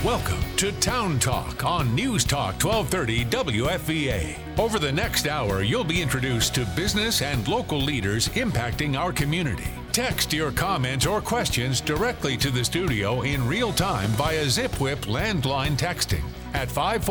Welcome to Town Talk on News Talk 1230 WFVA. Over the next hour, you'll be introduced to business and local leaders impacting our community. Text your comments or questions directly to the studio in real time via ZipWhip landline texting at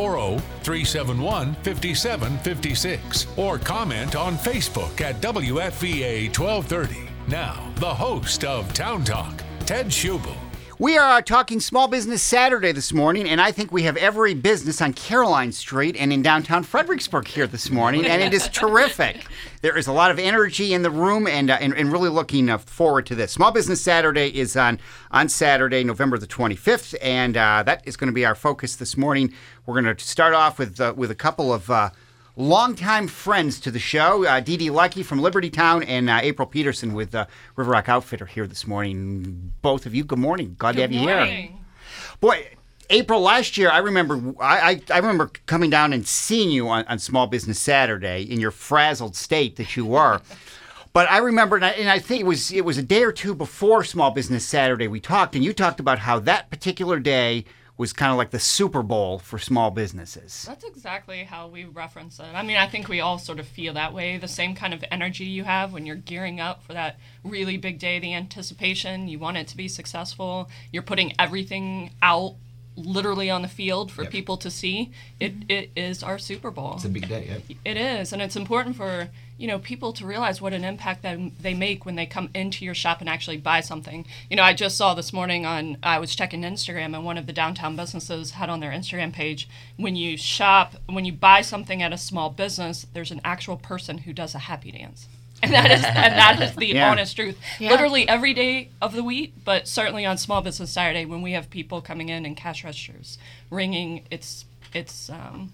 540-371-5756 or comment on Facebook at WFVA 1230. Now, the host of Town Talk, Ted Schubel. We are talking Small Business Saturday this morning, and I think we have every business on Caroline Street and in downtown Fredericksburg here this morning, and it is terrific. There is a lot of energy in the room, and really looking forward to this. Small Business Saturday is on Saturday, November the 25th, and that is going to be our focus this morning. We're going to start off with a couple of longtime friends to the show, Dee Dee Lucky from Liberty Town and April Peterson with River Rock Outfitter here this morning. Both of you, good morning. Glad to have you here. Boy, April, last year, I remember I remember coming down and seeing you on Small Business Saturday in your frazzled state that you were. But I remember, and I think it was a day or two before Small Business Saturday we talked, and you talked about how that particular day was kind of like the Super Bowl for small businesses. That's exactly how we reference it. I mean, I think we all sort of feel that way. The same kind of energy you have when you're gearing up for that really big day, the anticipation, you want it to be successful. You're putting everything out literally on the field for people to see. It is our Super Bowl. It's a big day, yeah. It is, and it's important for people to realize what an impact that they make when they come into your shop and actually buy something. I just saw this morning I was checking Instagram, and one of the downtown businesses had on their Instagram page, when you buy something at a small business, there's an actual person who does a happy dance. And that is the honest truth. Yeah. Literally every day of the week, but certainly on Small Business Saturday when we have people coming in and cash registers ringing, it's just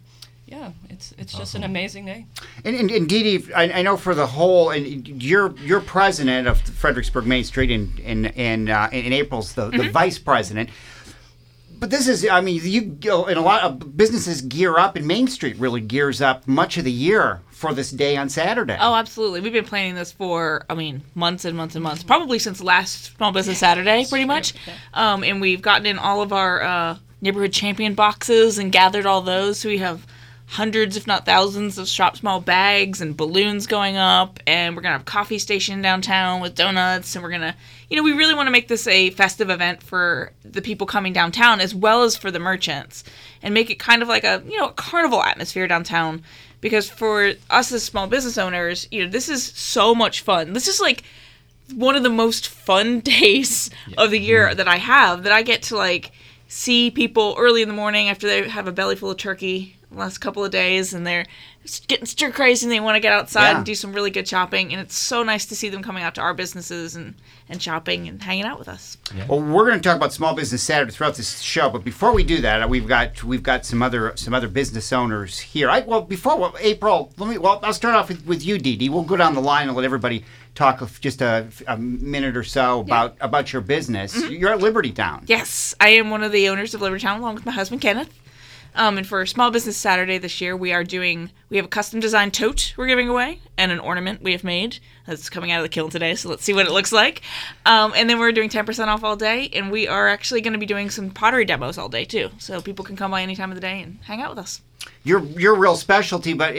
an amazing day. And Dee Dee, I know for the whole, and you're president of Fredericksburg Main Street, and April's the vice president. But this is, I mean, and a lot of businesses gear up, and Main Street really gears up much of the year for this day on Saturday. Oh, absolutely. We've been planning this for, months and months and months, probably since last Small Business Saturday, pretty much. And we've gotten in all of our neighborhood champion boxes and gathered all those. So we have hundreds, if not thousands, of Shop Small bags and balloons going up, and we're going to have a coffee station downtown with donuts, and we're going to, we really want to make this a festive event for the people coming downtown as well as for the merchants, and make it kind of like a carnival atmosphere downtown, because for us as small business owners, this is so much fun. This is like one of the most fun days of the year that I have, that I get to see people early in the morning after they have a belly full of turkey the last couple of days, and they're getting stir crazy and they want to get outside and do some really good shopping, and it's so nice to see them coming out to our businesses and shopping and hanging out with us. Yeah. Well, we're going to talk about Small Business Saturday throughout this show, but before we do that, we've got some other business owners here. April, I'll start off with you, Dee Dee. We'll go down the line and let everybody talk just a minute or so about your business. Mm-hmm. You're at Liberty Town. Yes, I am one of the owners of Liberty Town along with my husband Kenneth. And for Small Business Saturday this year, we have a custom designed tote we're giving away, and an ornament we have made that's coming out of the kiln today, so let's see what it looks like. And then we're doing 10% off all day, and we are actually going to be doing some pottery demos all day too, so people can come by any time of the day and hang out with us. Your real specialty, but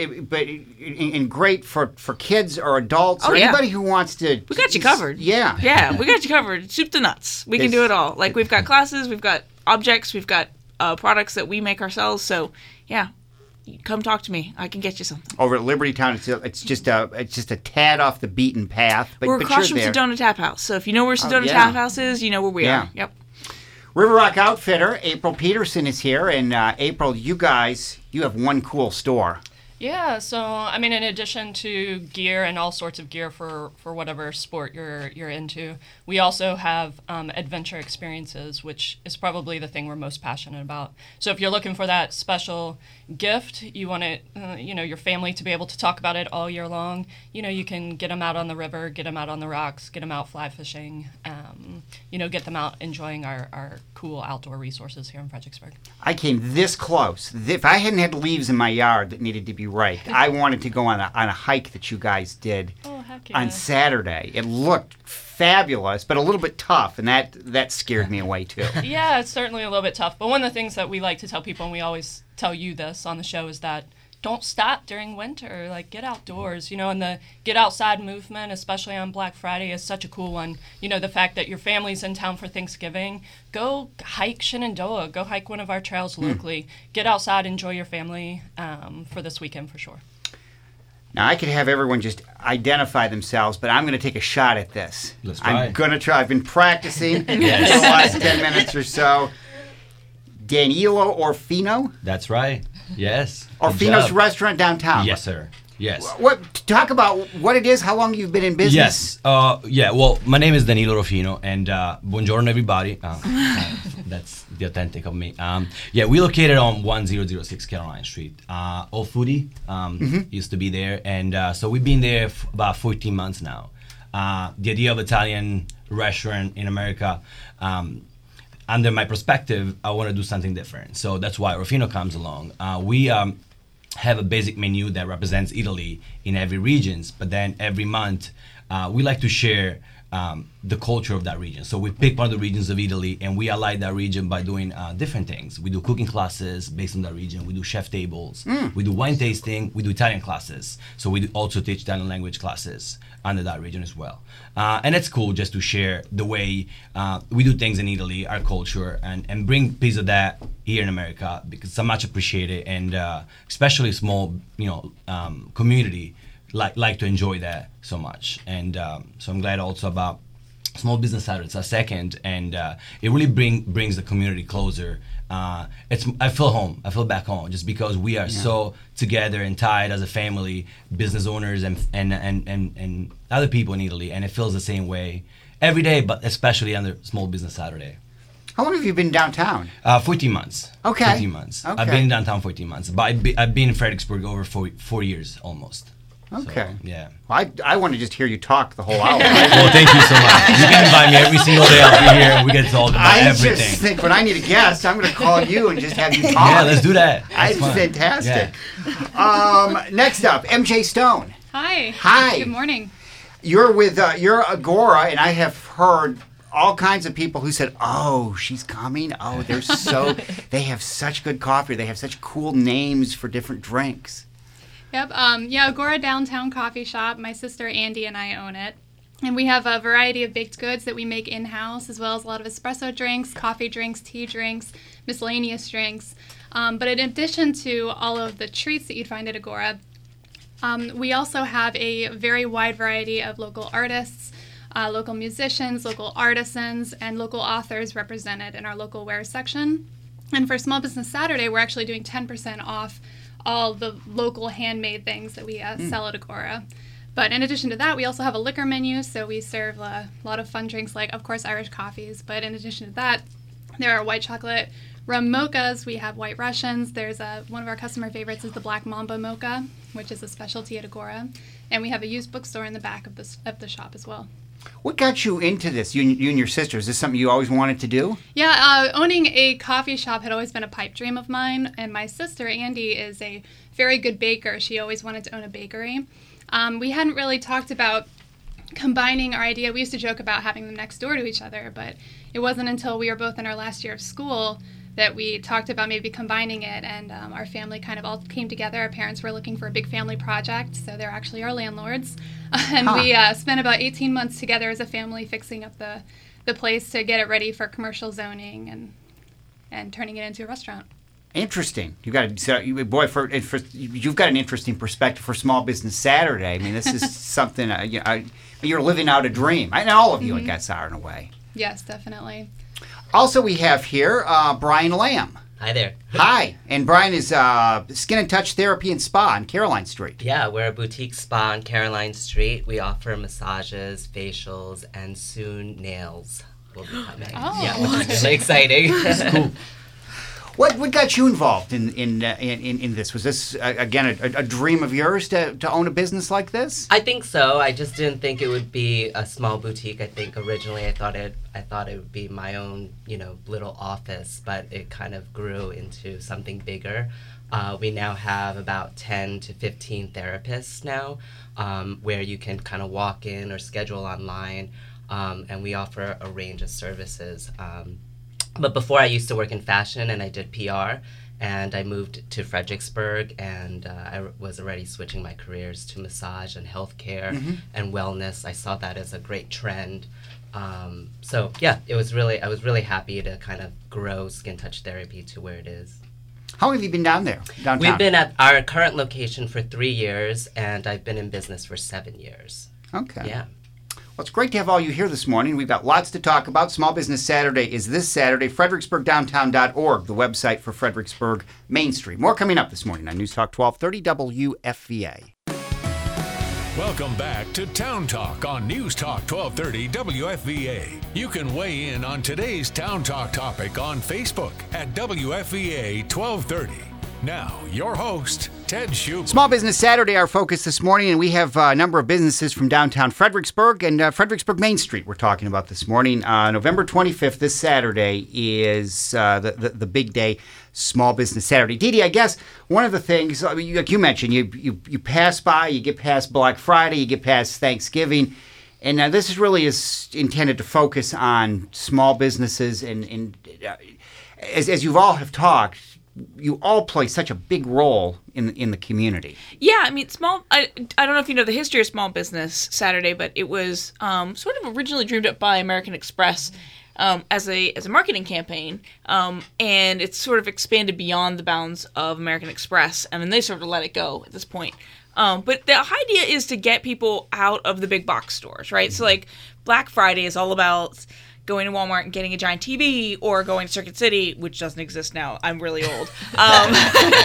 great for kids or adults or anybody who wants to. We got you covered. Yeah, we got you covered. Soup to nuts. We can do it all. We've got classes, we've got objects, we've got products that we make ourselves. So come talk to me. I can get you something. Over at Liberty Town, it's just a tad off the beaten path. But we're across from Sedona Tap House. So if you know where Sedona Tap House is, you know where we are. Yep. River Rock Outfitter, April Peterson is here, and April, you have one cool store. Yeah, so in addition to gear and all sorts of gear for whatever sport you're into, we also have adventure experiences, which is probably the thing we're most passionate about. So if you're looking for that special gift, you want it, your family to be able to talk about it all year long. You can get them out on the river, get them out on the rocks, get them out fly fishing. Get them out enjoying our cool outdoor resources here in Fredericksburg. I came this close. If I hadn't had leaves in my yard that needed to be raked, I wanted to go on a hike that you guys did Heck yeah. on Saturday. It looked fabulous, but a little bit tough, and that scared me away too. Yeah, it's certainly a little bit tough. But one of the things that we like to tell people, and we always tell you this on the show, is that don't stop during winter. Like, get outdoors, and the get outside movement, especially on Black Friday, is such a cool one. The fact that your family's in town for Thanksgiving, go hike Shenandoah, go hike one of our trails locally. Get outside, enjoy your family for this weekend for sure. Now, I could have everyone just identify themselves, but I'm going to take a shot at this. Let's try. I'm going to try. I've been practicing for the last 10 minutes or so. Danilo Orfino? That's right. Yes. Orfino's restaurant downtown. Yes, sir. Yes. Talk about what it is, how long you've been in business. Yes. Well, my name is Danilo Orfino, and buongiorno, everybody. That's the authentic of me. We located on 1006 Caroline Street. Old Foodie used to be there, and so we've been there about 14 months now. The idea of Italian restaurant in America, under my perspective, I want to do something different. So that's why Orfino comes along. We have a basic menu that represents Italy in every region, but then every month we like to share the culture of that region. So we pick one of the regions of Italy and we highlight that region by doing different things. We do cooking classes based on that region. We do chef tables. We do wine tasting. We do Italian classes. So we also teach Italian language classes under that region as well. And it's cool just to share the way we do things in Italy, our culture, and bring a piece of that here in America, because I much appreciate it, and especially small, community like to enjoy that so much. And so I'm glad also about Small Business Saturdays a second, and it really brings the community closer. I feel home. I feel back home, just because we are so together and tied as a family, business owners and other people in Italy, and it feels the same way every day, but especially on the Small Business Saturday. How long have you been downtown? 14 months. Okay. 14 months. Okay. I've been in downtown 14 months, but I've been in Fredericksburg over 4 years almost. Okay. So, yeah. Well, I want to just hear you talk the whole hour. Well, thank you so much. You can invite me every single day. I'll be here, and we get to talk about everything. I just think when I need a guest, I'm going to call you and just have you talk. Yeah, let's do that. It's fantastic. Yeah. Next up, MJ Stone. Hi. Hi. Good morning. You're with you're Agora, and I have heard all kinds of people who said, "Oh, she's coming. Oh, they have such good coffee. They have such cool names for different drinks." Yep. Agora Downtown Coffee Shop. My sister Andy and I own it. And we have a variety of baked goods that we make in-house, as well as a lot of espresso drinks, coffee drinks, tea drinks, miscellaneous drinks. But in addition to all of the treats that you'd find at Agora, we also have a very wide variety of local artists, local musicians, local artisans, and local authors represented in our local wares section. And for Small Business Saturday, we're actually doing 10% off all the local handmade things that we sell at Agora. But in addition to that, we also have a liquor menu, so we serve a lot of fun drinks like, of course, Irish coffees. But in addition to that, there are white chocolate rum mochas. We have white Russians. There's one of our customer favorites is the Black Mamba mocha, which is a specialty at Agora. And we have a used bookstore in the back of the shop as well. What got you into this, you and your sister? Is this something you always wanted to do? Yeah, owning a coffee shop had always been a pipe dream of mine, and my sister, Andy, is a very good baker. She always wanted to own a bakery. We hadn't really talked about combining our idea. We used to joke about having them next door to each other, but it wasn't until we were both in our last year of school that we talked about maybe combining it, and our family kind of all came together. Our parents were looking for a big family project, so they're actually our landlords. And we spent about 18 months together as a family fixing up the place to get it ready for commercial zoning and turning it into a restaurant. Interesting. You've got an interesting perspective for Small Business Saturday. I mean, this is something, you're living out a dream. And all of you, I guess, are in a way. Yes, definitely. Also, we have here Brian Lamb. Hi there. Hi. And Brian is Skin and Touch Therapy and Spa on Caroline Street. Yeah, we're a boutique spa on Caroline Street. We offer massages, facials, and soon nails will be coming. Oh. Yeah, which is really exciting. That's cool. What got you involved in this? Was this again a dream of yours to own a business like this? I think so. I just didn't think it would be a small boutique. I think originally I thought I thought it would be my own, little office, but it kind of grew into something bigger. We now have about 10 to 15 therapists now, where you can kind of walk in or schedule online, and we offer a range of services. But before, I used to work in fashion, and I did PR, and I moved to Fredericksburg, and I was already switching my careers to massage and healthcare and wellness. I saw that as a great trend. So yeah, I was really happy to kind of grow Skin Touch Therapy to where it is. How long have you been downtown? We've been at our current location for 3 years, and I've been in business for 7 years. Okay. Yeah. Well, it's great to have all you here this morning. We've got lots to talk about. Small Business Saturday is this Saturday. FredericksburgDowntown.org, the website for Fredericksburg Main Street. More coming up this morning on News Talk 1230 WFVA. Welcome back to Town Talk on News Talk 1230 WFVA. You can weigh in on today's Town Talk topic on Facebook at WFVA 1230. Now, your host, Ted Shoup. Small Business Saturday, our focus this morning, and we have a number of businesses from downtown Fredericksburg and Fredericksburg Main Street we're talking about this morning. November 25th, this Saturday, is the big day, Small Business Saturday. Dee Dee, I guess one of the things, like you mentioned, you pass by, you get past Black Friday, you get past Thanksgiving, and this is really is intended to focus on small businesses, and as you've all have talked, you all play such a big role in the community. Yeah, I mean, I don't know if you know the history of Small Business Saturday, but it was sort of originally dreamed up by American Express as a marketing campaign, and it's sort of expanded beyond the bounds of American Express, and then they sort of let it go at this point. But the idea is to get people out of the big box stores, right? Mm-hmm. So like Black Friday is all about going to Walmart and getting a giant TV, or going to Circuit City, which doesn't exist now. I'm really old. Target.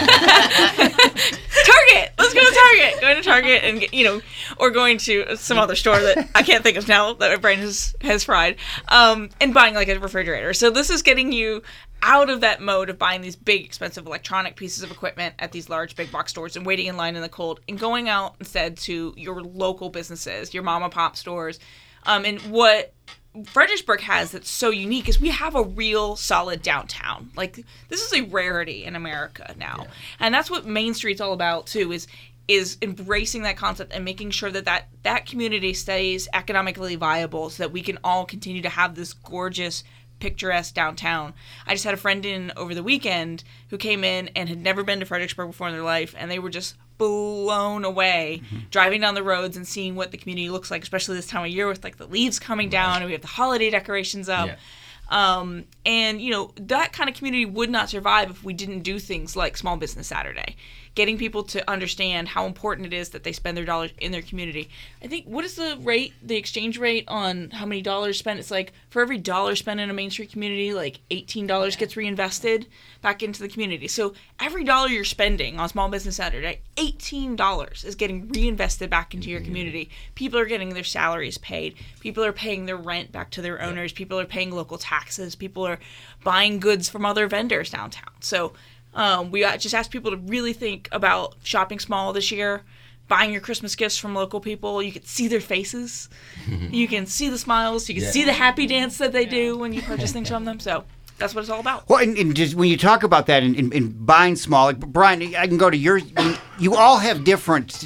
Let's go to Target. Going to Target and or going to some other store that I can't think of now that my brain has fried, and buying like a refrigerator. So this is getting you out of that mode of buying these big, expensive electronic pieces of equipment at these large big box stores and waiting in line in the cold, and going out instead to your local businesses, your mom and pop stores, and what Fredericksburg has that's so unique is we have a real solid downtown. Like, this is a rarity in America now. Yeah. And that's what Main Street's all about too, is embracing that concept and making sure that community stays economically viable so that we can all continue to have this gorgeous, picturesque downtown. I just had a friend in over the weekend who came in and had never been to Fredericksburg before in their life, and they were just blown away driving down the roads and seeing what the community looks like, especially this time of year with like the leaves coming down and we have the holiday decorations up. Yeah. And that kind of community would not survive if we didn't do things like Small Business Saturday, getting people to understand how important it is that they spend their dollars in their community. I think, what is the exchange rate on how many dollars spent? It's like for every dollar spent in a Main Street community, like $18 gets reinvested back into the community. So every dollar you're spending on Small Business Saturday, $18 is getting reinvested back into your community. People are getting their salaries paid. People are paying their rent back to their owners. People are paying local taxes. People are buying goods from other vendors downtown. So we just asked people to really think about shopping small this year, buying your Christmas gifts from local people. You can see their faces. You can see the smiles. You can see the happy dance that they do when you purchase things from them. So that's what it's all about. Well, and just when you talk about that and buying small, like Brian, I can go to your. You all have different.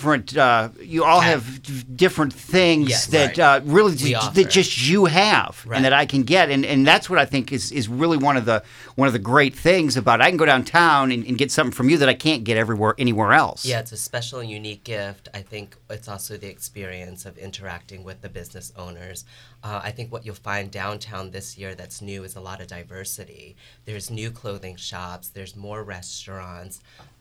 You all have different things that really that just you have and that I can get, and that's what I think is really one of the great things about it. I can go downtown and get something from you that I can't get anywhere else. Yeah, it's a special and unique gift. I think it's also the experience of interacting with the business owners. I think what you'll find downtown this year that's new is a lot of diversity. There's new clothing shops, there's more restaurants,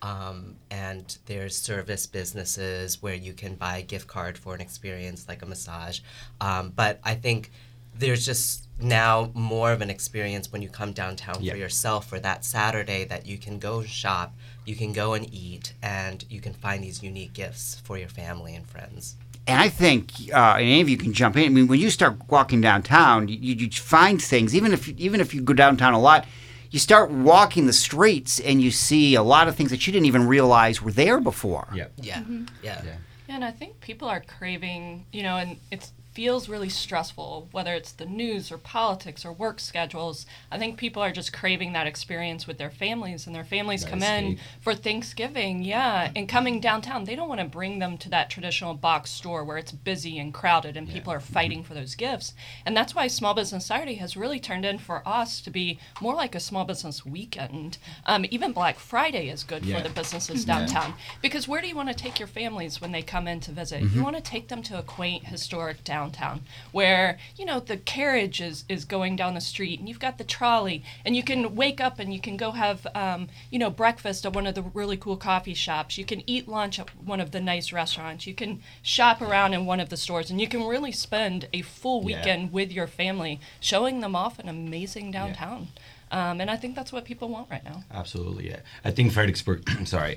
and there's service businesses where you can buy a gift card for an experience like a massage. But I think there's just now more of an experience when you come downtown for yourself for that Saturday that you can go shop, you can go and eat, and you can find these unique gifts for your family and friends. And I think, and any of you can jump in. I mean, when you start walking downtown, you find things. Even if you go downtown a lot, you start walking the streets and you see a lot of things that you didn't even realize were there before. Yeah. And I think people are craving, and feels really stressful, whether it's the news or politics or work schedules. I think people are just craving that experience with their families, and their families come in for Thanksgiving, and coming downtown, they don't want to bring them to that traditional box store where it's busy and crowded and people are fighting for those gifts. And that's why Small Business Saturday has really turned in for us to be more like a small business weekend. Even Black Friday is good for the businesses downtown, because where do you want to take your families when they come in to visit? You want to take them to a quaint, historic downtown where, the carriage is going down the street and you've got the trolley and you can wake up and you can go have, breakfast at one of the really cool coffee shops. You can eat lunch at one of the nice restaurants. You can shop around in one of the stores, and you can really spend a full weekend with your family showing them off an amazing downtown. And I think that's what people want right now. Absolutely, yeah. I think Fredericksburg,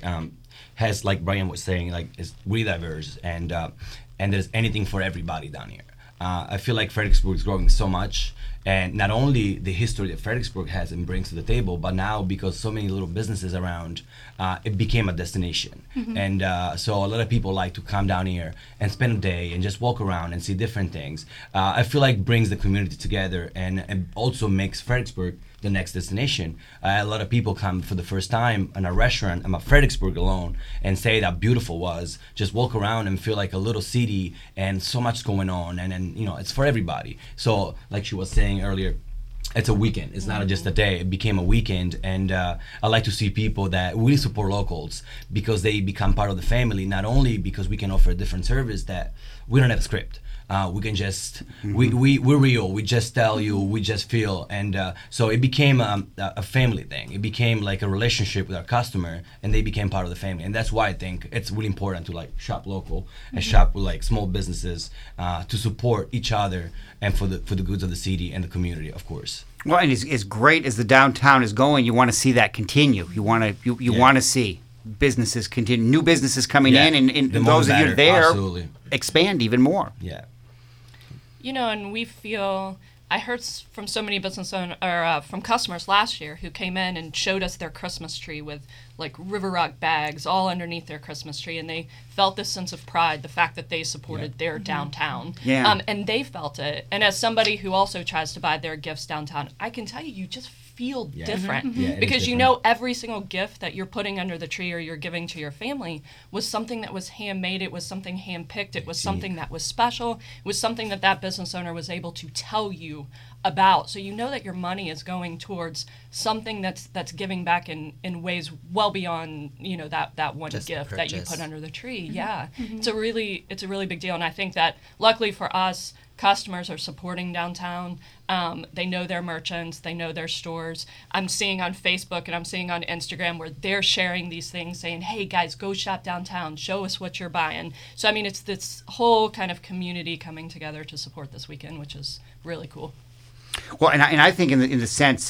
has, like Brian was saying, is really diverse, and there's anything for everybody down here. I feel like Fredericksburg is growing so much, and not only the history that Fredericksburg has and brings to the table, but now because so many little businesses around, it became a destination. And so a lot of people like to come down here and spend a day and just walk around and see different things. I feel like brings the community together and also makes Fredericksburg the next destination. A lot of people come for the first time in a restaurant, I'm at Fredericksburg alone, and say how beautiful it was. Just walk around and feel like a little city and so much going on, and it's for everybody. So like she was saying earlier, it's a weekend. It's not just a day. It became a weekend, and I like to see people that really support locals because they become part of the family, not only because we can offer a different service that we don't have a script. We can just, we're real, we just tell you, we just feel. And so it became a family thing. It became like a relationship with our customer, and they became part of the family. And that's why I think it's really important to shop local and shop with small businesses to support each other and for the goods of the city and the community, of course. Well, and as great as the downtown is going, you want to see that continue. You want to see businesses continue, new businesses coming in, and those of you there expand even more. Yeah. And we feel, I heard from so many business owners, or from customers last year who came in and showed us their Christmas tree with River Rock bags all underneath their Christmas tree, and they felt this sense of pride, the fact that they supported their downtown. And they felt it. And as somebody who also tries to buy their gifts downtown, I can tell you just feel different because every single gift that you're putting under the tree or you're giving to your family was something that was handmade. It was something handpicked. It was something that was special. It was something that business owner was able to tell you about. So that your money is going towards something that's giving back in ways well beyond that one just gift that you put under the tree. It's a really big deal, and I think that luckily for us, customers are supporting downtown. They know their merchants. They know their stores. I'm seeing on Facebook and I'm seeing on Instagram where they're sharing these things saying, hey, guys, go shop downtown. Show us what you're buying. So, it's this whole kind of community coming together to support this weekend, which is really cool. Well, and I think in the sense,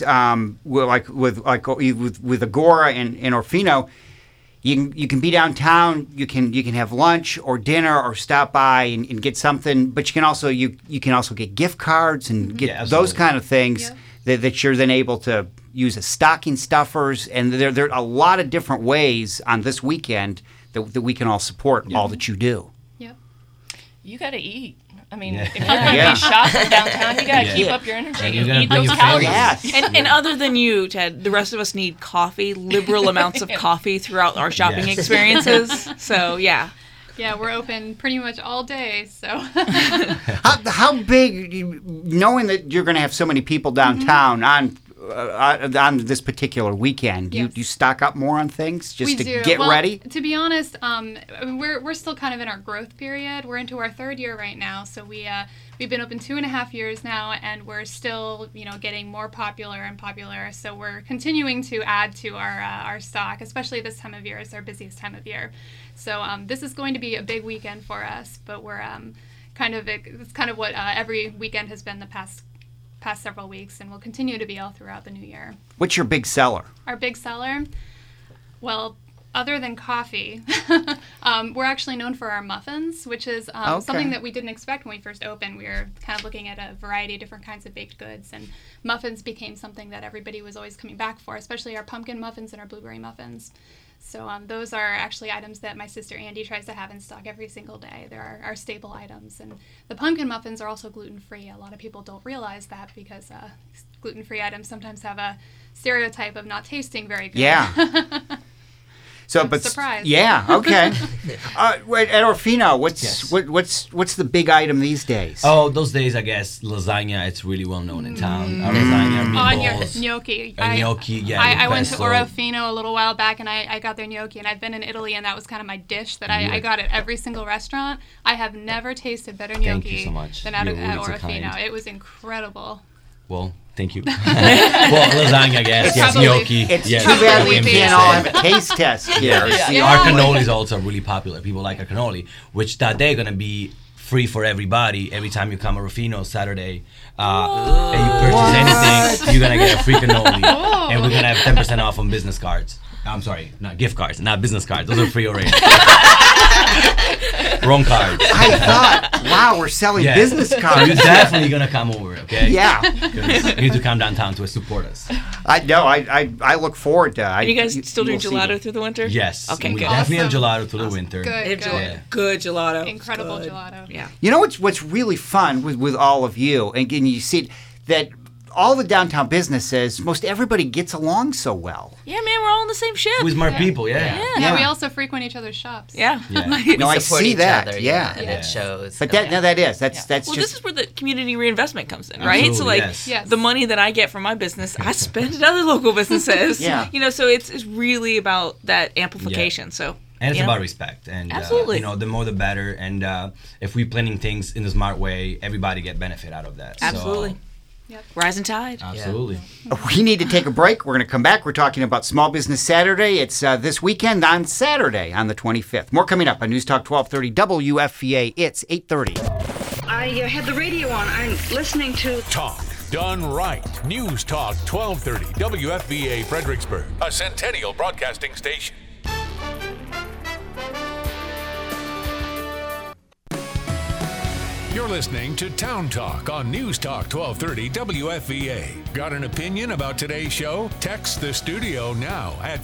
with Agora and Orfino, you can be downtown. You can have lunch or dinner or stop by and get something. But you can also get gift cards and get those kind of things that you're then able to use as stocking stuffers. And there are a lot of different ways on this weekend that we can all support all that you do. Yep. You got to eat. If you're going to be shopping downtown, you got to keep up your energy. You eat those calories. And other than you, Ted, the rest of us need coffee, liberal amounts of coffee throughout our shopping experiences. So, yeah. Yeah, we're open pretty much all day. So, how big, knowing that you're going to have so many people downtown on this particular weekend, you stock up more on things just to get ready? To be honest, we're still kind of in our growth period. We're into our third year right now, so we've been open 2.5 years now, and we're still getting more popular and popular. So we're continuing to add to our stock, especially this time of year. It's our busiest time of year. So this is going to be a big weekend for us, but we're it's kind of what every weekend has been the past several weeks, and will continue to be all throughout the new year. What's your big seller? Our big seller? Well, other than coffee, we're actually known for our muffins, which is something that we didn't expect when we first opened. We were kind of looking at a variety of different kinds of baked goods, and muffins became something that everybody was always coming back for, especially our pumpkin muffins and our blueberry muffins. So those are actually items that my sister Andy tries to have in stock every single day. They're our staple items. And the pumpkin muffins are also gluten-free. A lot of people don't realize that because gluten-free items sometimes have a stereotype of not tasting very good. Yeah. So, but surprise. Yeah. Okay. At Orfino, what's the big item these days? Oh, those days, I guess lasagna. It's really well known in town. Lasagna, meatballs, and gnocchi. Gnocchi. Yeah. I went to Orofino a little while back, and I got their gnocchi. And I've been in Italy, and that was kind of my dish that I got at every single restaurant. I have never tasted better gnocchi Thank you so much. than at You're so Orofino. kind. It was incredible. Well, thank you. Well, lasagna, I guess. Yes, gnocchi. It's yes, too bad we probably can't all have a taste test here. Yeah. Our cannoli is also really popular. People like our cannoli, which that day going to be free for everybody. Every time you come to Rufino Saturday and you purchase anything, you're going to get a free cannoli. And we're going to have 10% off on business cards. I'm sorry, not gift cards, not business cards. Those are free already. Wrong cards. I thought, wow, we're selling business So cards. you're definitely going to come over, okay? Yeah. 'Cause you need to come downtown to support us. I look forward to it. You guys still do you'll see gelato me. through the winter? Yes. Okay, we good. definitely have Awesome. gelato through the winter. Good. Good gelato. Incredible Good. gelato. Yeah. You know what's really fun with all of you, and you see that all the downtown businesses, most everybody gets along so well. Yeah, man, we're all in the same ship. With smart people, yeah. Yeah, we also frequent each other's shops. Yeah. Yeah. No, I Support see each that. other, Yeah. and it shows. But that's Well, just this is where the community reinvestment comes in, right? So, Absolutely, like, yes. the money that I get from my business, I spend at other local businesses. Yeah. You know, so it's really about that amplification. So, And it's you know? about respect. And, Absolutely. the more the better. And if we're planning things in a smart way, everybody get benefit out of that. Absolutely. So, Rising tide. absolutely. we need to take a break. We're going to come back. We're talking about Small Business Saturday. It's this weekend on Saturday on the 25th. More coming up on News Talk 1230 WFVA. It's 8:30. I had the radio on. I'm listening to Talk done right. News Talk 1230 WFVA Fredericksburg, a Centennial Broadcasting station. You're listening to Town Talk on News Talk 1230 WFVA. Got an opinion about today's show? Text the studio now at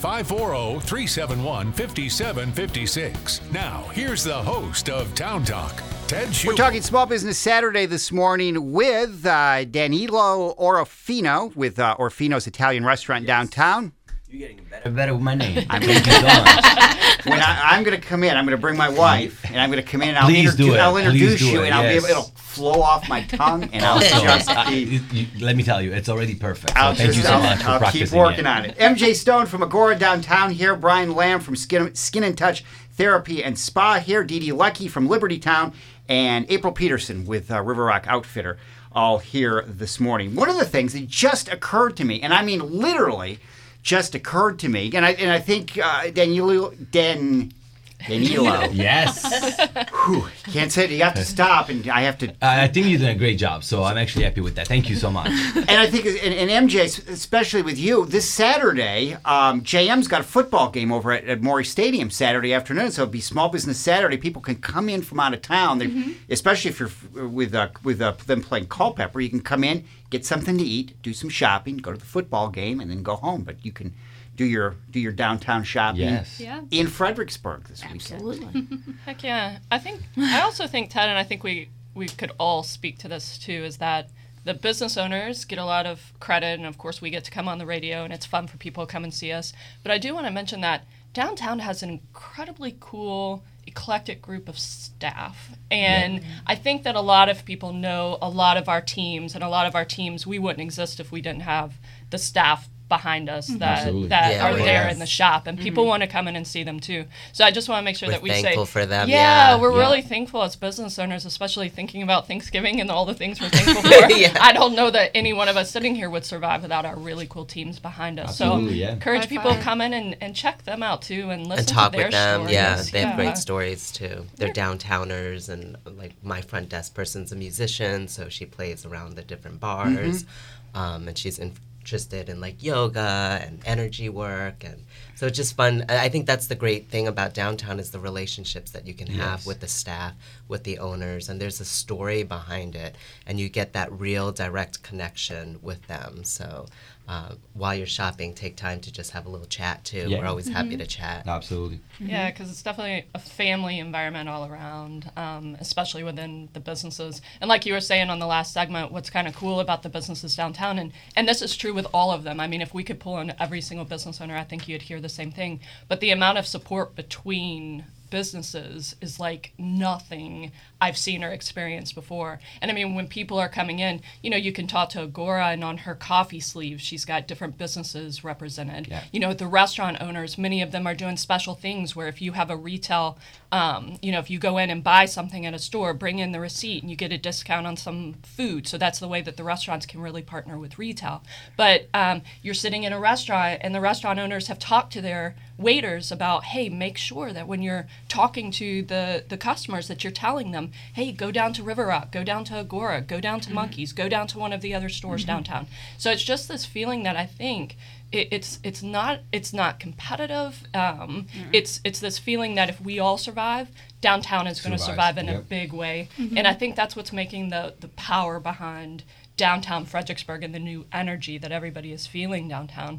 540-371-5756. Now, here's the host of Town Talk, Ted Schubel. We're talking Small Business Saturday this morning with Danilo Orofino with Orfino's Italian Restaurant downtown. You're getting better with my name. Thank you so much. When I'm going to come in, I'm going to bring my wife, and I'm going to come in, and I'll Please do it. I'll introduce Please do you, it, and I'll be yes. able, it'll flow off my tongue, and I'll just be. Let me tell you, it's already perfect. So thank you so much for I'll practicing keep working it. on it. MJ Stone from Agora Downtown here. Brian Lamb from Skin and Touch Therapy and Spa here. Dee Dee Lucky from Liberty Town. And April Peterson with River Rock Outfitter all here this morning. One of the things that just occurred to me, and I mean literally just occurred to me, and I think Danilo. Yes. Whew, can't say it. You have to stop, and I have to. I think you're doing a great job, so I'm actually happy with that. Thank you so much. And I think, and MJ, especially with you, this Saturday, JM's got a football game over at Maury Stadium Saturday afternoon. So it'll be Small Business Saturday. People can come in from out of town, especially if you're with them playing Culpeper. You can come in, get something to eat, do some shopping, go to the football game, and then go home. But you can do your downtown shopping Yes. in Fredericksburg this weekend. Absolutely. Heck yeah. I also think, Ted, and I think we could all speak to this too, is that the business owners get a lot of credit, and of course we get to come on the radio, and it's fun for people to come and see us. But I do want to mention that downtown has an incredibly cool, eclectic group of staff. And I think that a lot of people know a lot of our teams, and a lot of our teams, we wouldn't exist if we didn't have the staff behind us that Absolutely. are there Yes. in the shop, and people want to come in and see them too. So I just want to make sure We're that we thankful say, for them, Yeah, yeah. we're Yeah. really thankful as business owners, especially thinking about Thanksgiving and all the things we're thankful for. Yeah. I don't know that any one of us sitting here would survive without our really cool teams behind us. Absolutely, so yeah. encourage High people to five. come in and check them out too, and listen And talk to their with them. stories. Yeah, they have great stories too. They're downtowners, and like my front desk person's a musician, so she plays around the different bars, and she's interested in like yoga and energy work, and so it's just fun. I think that's the great thing about downtown is the relationships that you can have with the staff, with the owners, and there's a story behind it, and you get that real direct connection with them. So while you're shopping, take time to just have a little chat too. Yeah. We're always happy to chat. Absolutely. Yeah, because it's definitely a family environment all around, especially within the businesses. And like you were saying on the last segment, what's kind of cool about the businesses downtown, and this is true with all of them. I mean, if we could pull in every single business owner, I think you'd hear the same thing. But the amount of support between businesses is like nothing I've seen or experienced before. And I mean, when people are coming in, you know, you can talk to Agora, and on her coffee sleeve, she's got different businesses represented. Yeah. You know, the restaurant owners, many of them are doing special things where if you have a retail, you know, if you go in and buy something at a store, bring in the receipt and you get a discount on some food. So that's the way that the restaurants can really partner with retail. But you're sitting in a restaurant and the restaurant owners have talked to their waiters about, hey, make sure that when you're talking to the customers that you're telling them, hey, go down to River Rock, go down to Agora, go down to Monkeys, go down to one of the other stores downtown. So it's just this feeling that I think it's not competitive. It's this feeling that if we all survive, downtown is going to survive in a big way. And I think that's what's making the power behind downtown Fredericksburg and the new energy that everybody is feeling downtown.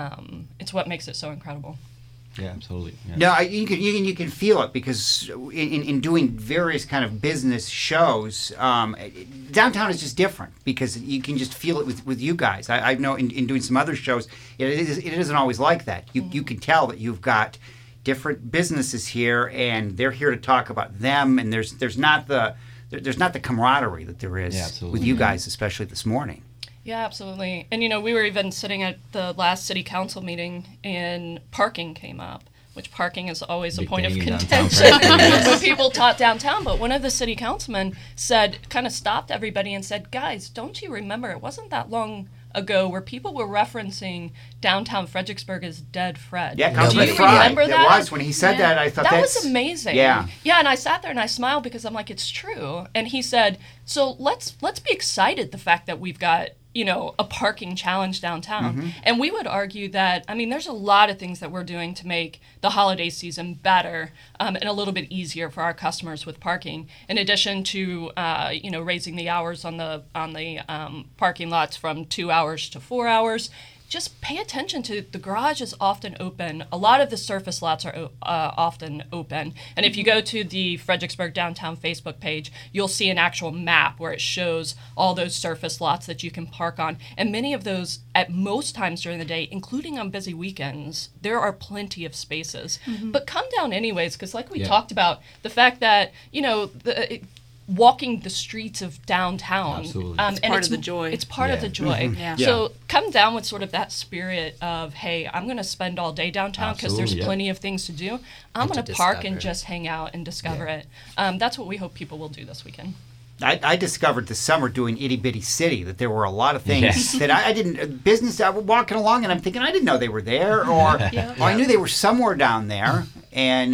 It's what makes it so incredible. Yeah, absolutely. Yeah. No, you can feel it because in doing various kind of business shows, downtown is just different because you can just feel it with you guys. I know in doing some other shows, it isn't always like that. You can tell that you've got different businesses here, and they're here to talk about them, and there's not the camaraderie that there is with you guys, especially this morning. Yeah, absolutely. And, you know, we were even sitting at the last city council meeting and parking came up, which parking is always a point of contention when people talk downtown. But one of the city councilmen kind of stopped everybody and said, guys, don't you remember, it wasn't that long ago where people were referencing downtown Fredericksburg as Dead Fred. Yeah, Councilman Fry. It was when he said that. I thought that was amazing. Yeah, and I sat there and I smiled because I'm like, it's true. And he said, so let's be excited the fact that we've got, you know, a parking challenge downtown. And we would argue that, I mean, there's a lot of things that we're doing to make the holiday season better and a little bit easier for our customers with parking. In addition to, you know, raising the hours on the parking lots from 2 hours to 4 hours. Just pay attention to the garage is often open. A lot of the surface lots are often open. And if you go to the Fredericksburg Downtown Facebook page, you'll see an actual map where it shows all those surface lots that you can park on. And many of those, at most times during the day, including on busy weekends, there are plenty of spaces. But come down anyways, because like we talked about, the fact that, you know, walking the streets of downtown. Absolutely. It's part of the joy. It's part of the joy. So come down with sort of that spirit of, hey, I'm going to spend all day downtown because there's plenty of things to do. I'm going to park and just hang out and discover it. That's what we hope people will do this weekend. I discovered this summer doing Itty Bitty City that there were a lot of things that I didn't, business, I was walking along and I'm thinking, I didn't know they were there, or I knew they were somewhere down there. And,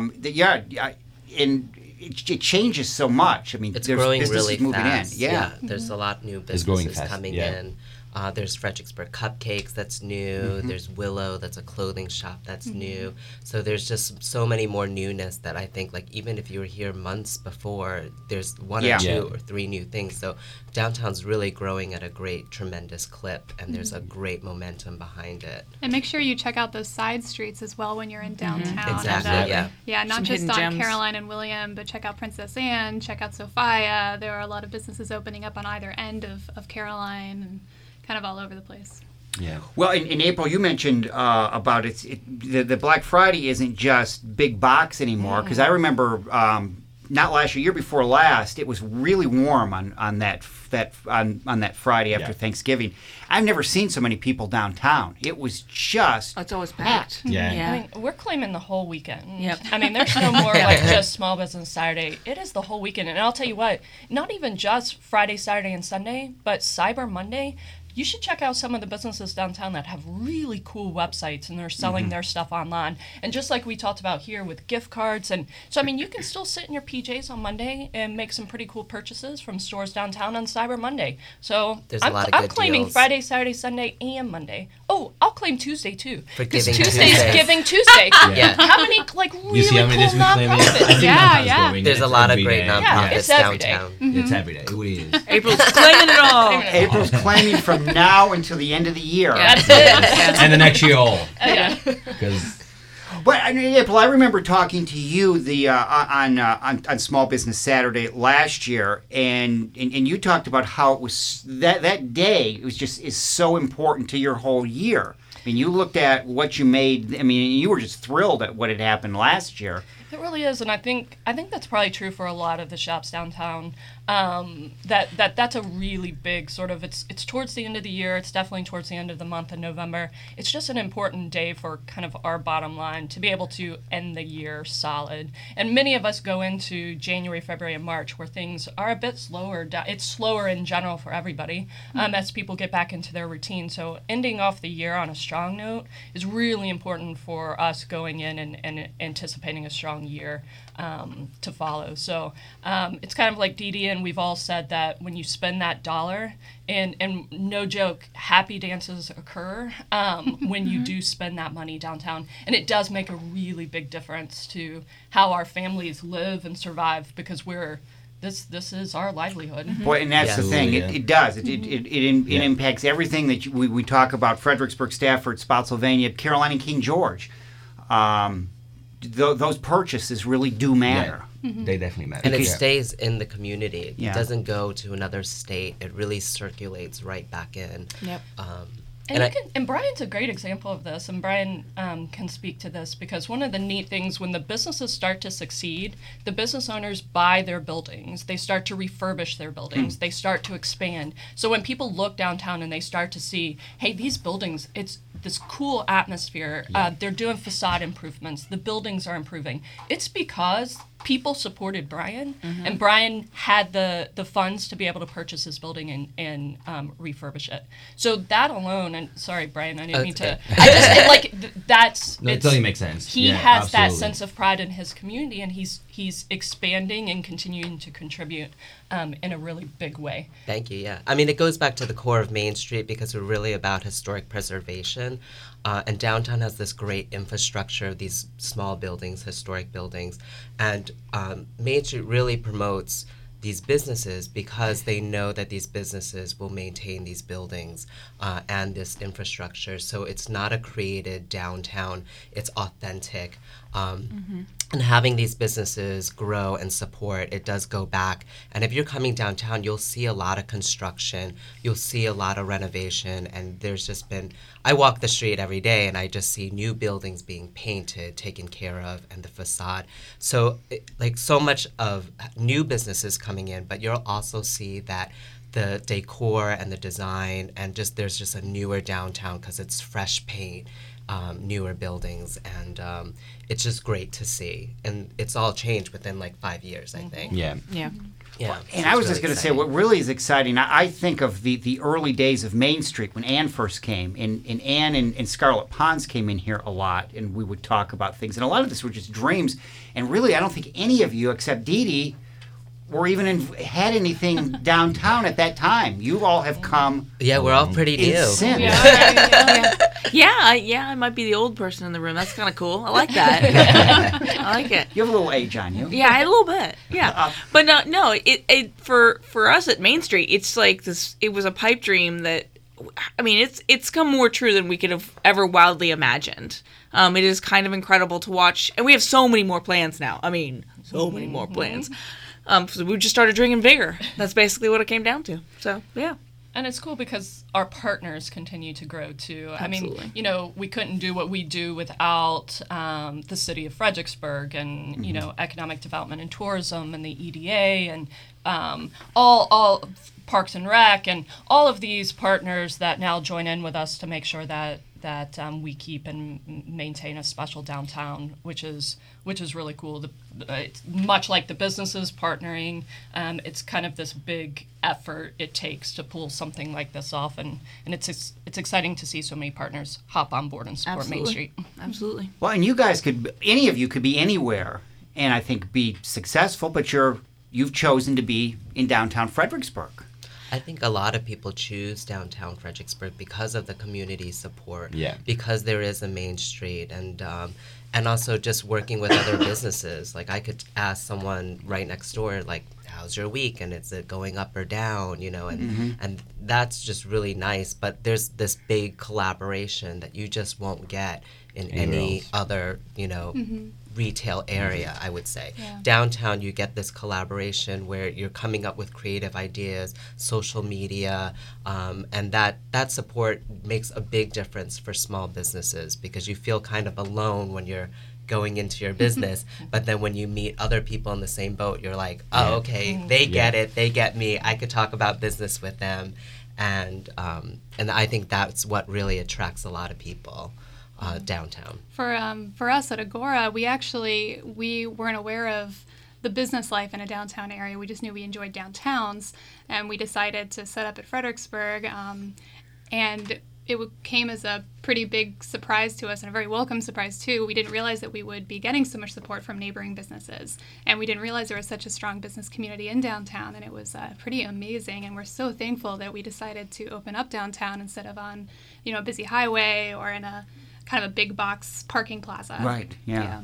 it changes so much. I mean, It's there's growing businesses really moving fast. in. Yeah. There's a lot of new It's growing businesses fast, coming in. There's Fredericksburg Cupcakes that's new. There's Willow that's a clothing shop that's new. So there's just so many more newness that I think, like, even if you were here months before, there's one or two or three new things. So downtown's really growing at a tremendous clip, and there's a great momentum behind it. And make sure you check out those side streets as well when you're in downtown. Exactly, And, not Some just hidden on gems. Caroline and William, but check out Princess Anne, check out Sophia. There are a lot of businesses opening up on either end of Caroline and kind of all over the place. Yeah. Well, in April, you mentioned about the Black Friday isn't just big box anymore, because I remember not last year before last, it was really warm on that Friday after Thanksgiving. I've never seen so many people downtown. It was just It's always packed. I mean, we're claiming the whole weekend. I mean, there's no more like just Small Business Saturday. It is the whole weekend. And I'll tell you what, not even just Friday, Saturday, and Sunday, but Cyber Monday, you should check out some of the businesses downtown that have really cool websites and they're selling their stuff online. And just like we talked about here with gift cards, and so I mean, you can still sit in your PJs on Monday and make some pretty cool purchases from stores downtown on Cyber Monday. So There's a lot of I'm good claiming deals. Friday, Saturday, Sunday, and Monday. Oh, I'll claim Tuesday too. For Because Giving Tuesday's Tuesday. Giving Tuesday. Yeah. How many like really You see how many cool days we claim it? I nonprofits? think Yeah, downtown's yeah. growing. There's a It's lot of every great day. nonprofits it's every day. downtown. It's every day. It really is. April's claiming it all. April's claiming from now until the end of the year. That's it. And the next year all. Yeah. Because But I mean, April, I remember talking to you on Small Business Saturday last year, and you talked about how it was that day. It was just is so important to your whole year. I mean, you looked at what you made. I mean, you were just thrilled at what had happened last year. It really is, and I think that's probably true for a lot of the shops downtown. That's a really big sort of it's towards the end of the year. It's definitely towards the end of the month in November. It's just an important day for kind of our bottom line to be able to end the year solid. And many of us go into January, February, and March where things are a bit slower. It's slower in general for everybody as people get back into their routine. So ending off the year on a strong note is really important for us going in and anticipating a strong year to follow. So it's kind of like Dee Dee, and we've all said that when you spend that dollar, and no joke, happy dances occur when you do spend that money downtown. And it does make a really big difference to how our families live and survive, because this is our livelihood. Boy, and that's the thing. Yeah. It does. It impacts everything that we talk about. Fredericksburg, Stafford, Spotsylvania, Caroline, and King George. Those purchases really do matter. they definitely matter. And it Yeah. stays in the community. Yeah. It doesn't go to another state. It really circulates right back in. Yep. And Brian's a great example of this, and Brian can speak to this, because one of the neat things when the businesses start to succeed, the business owners buy their buildings, they start to refurbish their buildings, they start to expand. So when people look downtown and they start to see, hey, these buildings, it's this cool atmosphere, they're doing facade improvements, the buildings are improving. It's because people supported Brian, and Brian had the funds to be able to purchase his building and refurbish it. So that alone, and sorry, Brian, I didn't mean to. I just that's No, it totally makes sense. He Yeah, has that absolutely. sense of pride in his community, and he's expanding and continuing to contribute in a really big way. Thank you, yeah. I mean, it goes back to the core of Main Street because we're really about historic preservation. And downtown has this great infrastructure of these small buildings, historic buildings. And Main Street really promotes these businesses because they know that these businesses will maintain these buildings and this infrastructure. So it's not a created downtown, it's authentic. And having these businesses grow and support, it does go back. And if you're coming downtown, you'll see a lot of construction, you'll see a lot of renovation, and there's just been, I walk the street every day and I just see new buildings being painted, taken care of, and the facade. So so much of new businesses coming in, but you'll also see that the decor and the design, and there's just a newer downtown because it's fresh paint. Newer buildings, and it's just great to see. And it's all changed within 5 years, I think. Yeah. Yeah. Yeah. And I was just going to say, what really is exciting, I think of the early days of Main Street when Ann first came, and Ann and Scarlett Pons came in here a lot, and we would talk about things. And a lot of this were just dreams. And really, I don't think any of you, except Dee Dee, were even had anything downtown at that time. You all have come Yeah, we're all pretty new. in sin. Yeah, I might be the old person in the room. That's kind of cool. I like that. I like it. You have a little age on you. Yeah, a little bit. Yeah, but no. It for us at Main Street, it's like this. It was a pipe dream that, I mean, it's come more true than we could have ever wildly imagined. It is kind of incredible to watch, and we have so many more plans now. I mean, so many more plans. So we just started drinking bigger. That's basically what it came down to. So yeah. And it's cool because our partners continue to grow too. Absolutely. I mean, we couldn't do what we do without the city of Fredericksburg and, economic development and tourism and the EDA and all Parks and Rec and all of these partners that now join in with us to make sure that that we keep and maintain a special downtown, which is really cool. It's much like the businesses partnering. It's kind of this big effort it takes to pull something like this off, and it's exciting to see so many partners hop on board and support Main Street. Absolutely. Well, and you guys any of you could be anywhere, and I think be successful. But you've chosen to be in downtown Fredericksburg. I think a lot of people choose downtown Fredericksburg because of the community support. Yeah. Because there is a Main Street, and also just working with other businesses. Like I could ask someone right next door, like, "How's your week?" And is it going up or down? And that's just really nice. But there's this big collaboration that you just won't get in any other, retail area, I would say. Yeah. Downtown, you get this collaboration where you're coming up with creative ideas, social media, and that support makes a big difference for small businesses, because you feel kind of alone when you're going into your business, but then when you meet other people in the same boat, you're like, oh, okay, they get it, they get me, I could talk about business with them, and I think that's what really attracts a lot of people. Downtown. For us at Agora, we weren't aware of the business life in a downtown area. We just knew we enjoyed downtowns, and we decided to set up at Fredericksburg. And it came as a pretty big surprise to us, and a very welcome surprise too. We didn't realize that we would be getting so much support from neighboring businesses, and we didn't realize there was such a strong business community in downtown, and it was pretty amazing. And we're so thankful that we decided to open up downtown instead of on, a busy highway or in a kind of a big box parking plaza. Right. Yeah.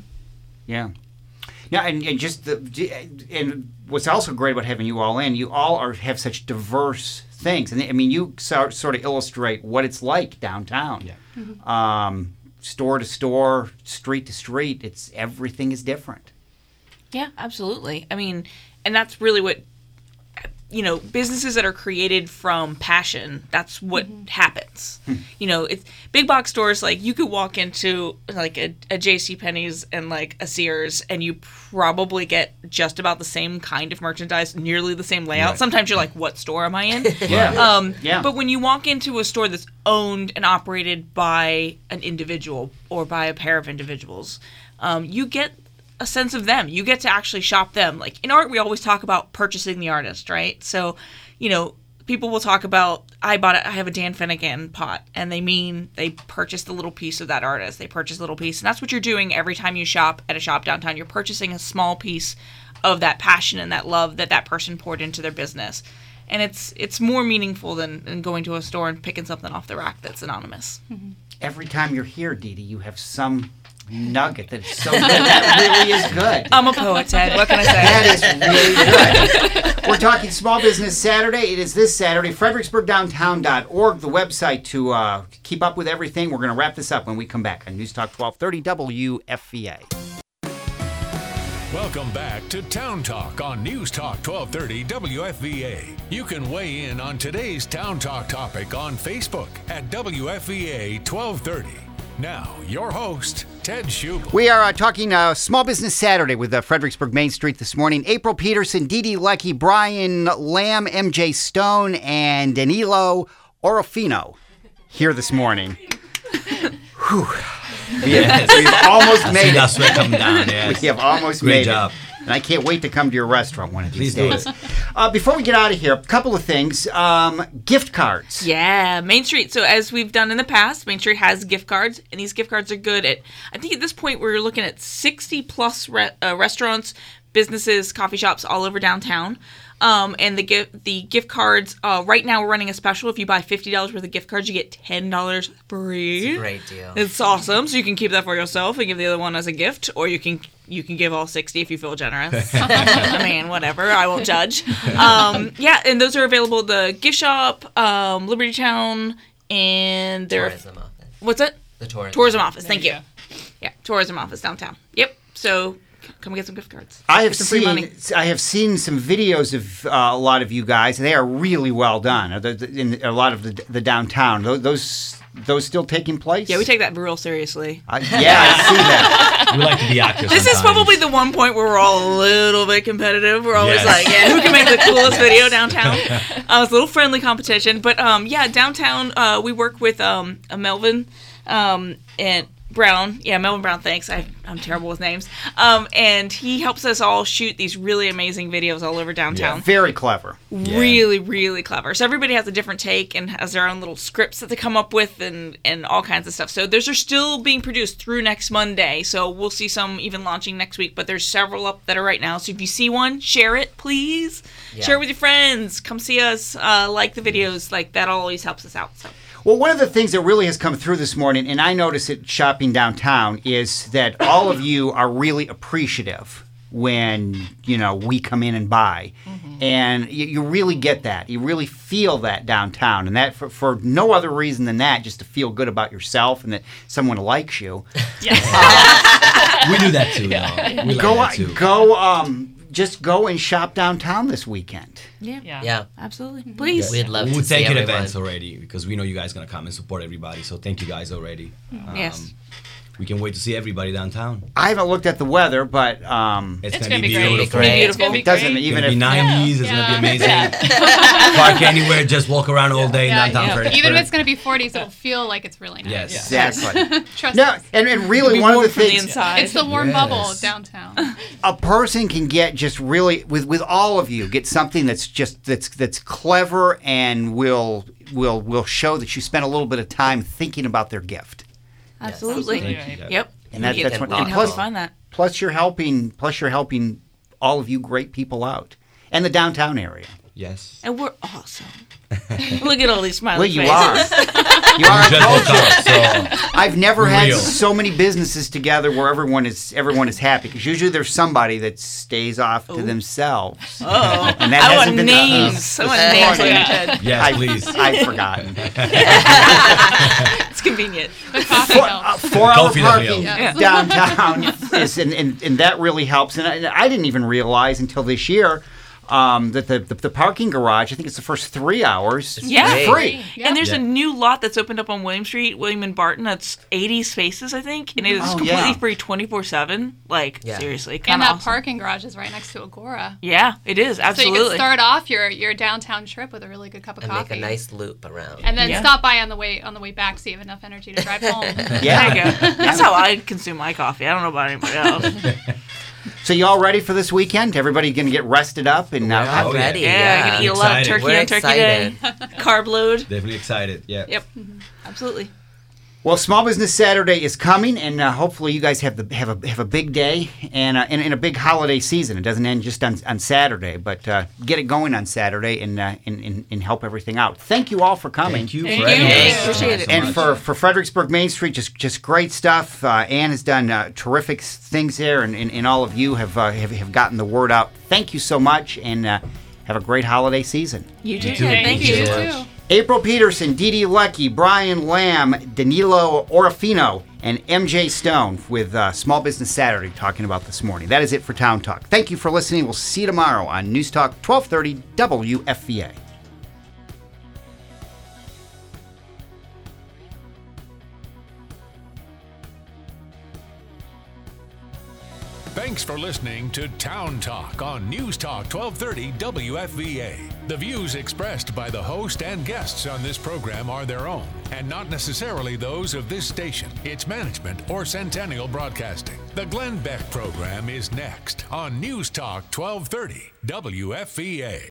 And just and what's also great about having you all in, you all have such diverse things, and I mean, you sort of illustrate what it's like downtown. Yeah. Mm-hmm. Store to store, street to street, everything is different. Yeah, absolutely. I mean, and that's really what, businesses that are created from passion, that's what happens. It's big box stores, like you could walk into like a JCPenney's and like a Sears, and you probably get just about the same kind of merchandise, nearly the same layout. Right. Sometimes you're like, what store am I in? Yeah. But when you walk into a store that's owned and operated by an individual or by a pair of individuals, you get a sense of them. You get to actually shop them. Like in art, we always talk about purchasing the artist, right? So, people will talk about, I have a Dan Finnegan pot, and they purchased a little piece of that artist. They purchased a little piece. And that's what you're doing every time you shop at a shop downtown. You're purchasing a small piece of that passion and that love that person poured into their business. And it's more meaningful than going to a store and picking something off the rack that's anonymous. Mm-hmm. Every time you're here, Dee Dee, you have some nugget that's so good. That really is good. I'm a poet, Ted. What can I say? That is really good. We're talking Small Business Saturday. It is this Saturday. FredericksburgDowntown.org, the website to keep up with everything. We're going to wrap this up when we come back on News Talk 1230 WFVA. Welcome back to Town Talk on News Talk 1230 WFVA. You can weigh in on today's Town Talk topic on Facebook at WFVA 1230. Now, your host, Ted Schubel. We are talking Small Business Saturday with Fredericksburg Main Street this morning. April Peterson, Dee Dee Leckie, Brian Lamb, MJ Stone, and Danilo Orofino here this morning. Whew. Yes. We've almost made it. That's come down, yes. We have almost Great made job. it. And I can't wait to come to your restaurant one of these Please days. Before we get out of here, a couple of things. Gift cards. Yeah, Main Street. So as we've done in the past, Main Street has gift cards, and these gift cards are good at, I think at this point we're looking at 60-plus restaurants, businesses, coffee shops all over downtown. And the gift cards, right now we're running a special. If you buy $50 worth of gift cards, you get $10 free. It's a great deal. It's awesome. So you can keep that for yourself and give the other one as a gift, or you can give all 60 if you feel generous. I mean, whatever. I won't judge. Yeah, and those are available at the gift shop, Liberty Town, and Tourism office. What's it? The tourism office. Thank you. Yeah, tourism office downtown. Yep. So come get some gift cards. I have seen some videos of a lot of you guys. They are really well done. In a lot of the downtown. Those still taking place? Yeah, we take that real seriously. I see that. We like to be active. This is probably the one point where we're all a little bit competitive. We're always like, who can make the coolest video downtown? It's a little friendly competition. But, downtown, we work with a Melvin And Brown, Melvin Brown, thanks. I'm terrible with names. And he helps us all shoot these really amazing videos all over downtown. Very clever. Really, really clever. So everybody has a different take and has their own little scripts that they come up with and all kinds of stuff. So those are still being produced through next Monday. So we'll see some even launching next week, but there's several up that are right now. So if you see one, share it, please. Yeah. Share it with your friends. Come see us. Like the videos. Like, that always helps us out. So. Well, one of the things that really has come through this morning, and I notice it shopping downtown, is that all of you are really appreciative when, we come in and buy. Mm-hmm. And you really get that. You really feel that downtown. And that for no other reason than that, just to feel good about yourself and that someone likes you. Yes. We do that too. Yeah. We like that too. Just go and shop downtown this weekend. Yeah. Absolutely. Please. We'd love to We'll see take it everyone. events already because we know you guys are going to come and support everybody. So thank you guys already. Yes. We can wait to see everybody downtown. I haven't looked at the weather, but It's going gonna to be be great. beautiful. It's gonna be it doesn't great. even It's if going to be 90s. It's going to be amazing. Yeah. Park anywhere, just walk around all day in downtown Fredericksburg. Even if it's going to be 40s, it'll feel like it's really nice. Yes. Exactly. Trust No, us. and really one of the From the things inside. It's the warm Yes. bubble of downtown. a person can get just really with all of you get something that's clever and will show that you spent a little bit of time thinking about their gift. Absolutely. Absolutely right. Yep. And that's what. And And help us find that. plus you're helping all of you great people out and the downtown area. Yes. And we're awesome. Look at all these smiling Well, you faces. are. You are. Just woke up, so I've never had Real. so many businesses together where everyone is happy because usually there's somebody that stays off to themselves. Oh, And that I hasn't want been names. I want names like you said. yes, please. I've forgotten. It's convenient. The coffee helps. 4 hour Coffee doesn't parking help. downtown is and that really helps. And I didn't even realize until this year that the parking garage, I think it's the first 3 hours, Yeah. is free. Yeah. And there's Yeah. a new lot that's opened up on William Street, William and Barton. That's 80 spaces, I think, and it is Oh, completely yeah. free 24/7. Like seriously, And kind that of awesome. parking garage is right next to Agora. Yeah, it is So you absolutely. can start off your downtown trip with a really good cup of And coffee. make a nice loop around. and then Yeah. stop by on the way back so you have enough energy to drive home. Yeah. There you go. That's how I consume my coffee. I don't know about anybody else. So you all ready for this weekend? Everybody going to get rested up and I'm Oh, yeah. ready. Yeah, I'm gonna eat a lot of Excited. turkey We're on Turkey Day. excited. Carb load. Definitely excited. Yeah. Yep, absolutely. Well, Small Business Saturday is coming, and hopefully you guys have a big day and a big holiday season. It doesn't end just on Saturday, but get it going on Saturday and help everything out. Thank you all for coming. Thank you Thank for you. having Thanks. us. Appreciate it. So And much. for Fredericksburg Main Street, just great stuff. Ann has done terrific things there, and all of you have gotten the word out. Thank you so much, and have a great holiday season. You too. too. Thank Thank you. you. You too. April Peterson, Dee Dee Lucky, Brian Lamb, Danilo Orofino, and MJ Stone with Small Business Saturday talking about this morning. That is it for Town Talk. Thank you for listening. We'll see you tomorrow on News Talk 1230 WFVA. Thanks for listening to Town Talk on News Talk 1230 WFVA. The views expressed by the host and guests on this program are their own and not necessarily those of this station, its management, or Centennial Broadcasting. The Glenn Beck program is next on News Talk 1230 WFVA.